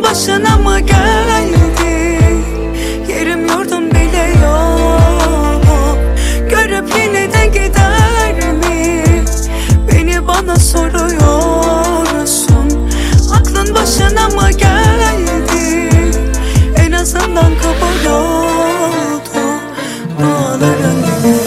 başına mı geldi? Yerim yurdum bile yok. Görüp yine de gider mi? Beni bana soruyorsun. Aklın başına mı geldi? En azından kabul oldu duaların gibi.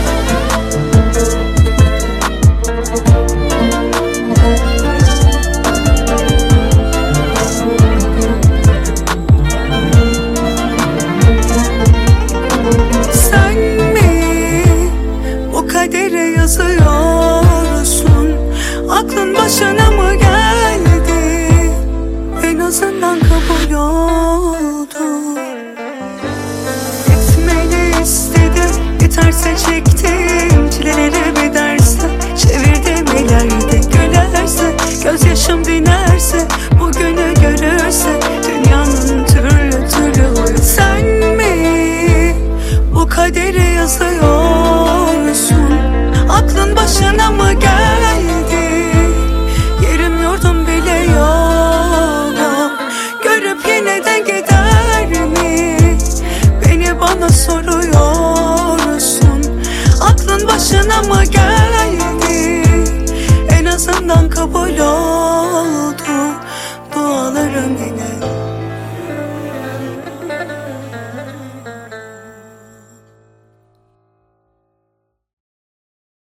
Sen mi bu kadere yazıyorsun? Aklın başına mı geldi? En azından kabul oldu. Gitmeni istedim, biterse çektim çileleri bir derse. Çevirdim ileride gülerse, gözyaşım dinerse, bugünü görürse dünyanın türlü türlü huyu. Sen mi bu kaderi yazıyor?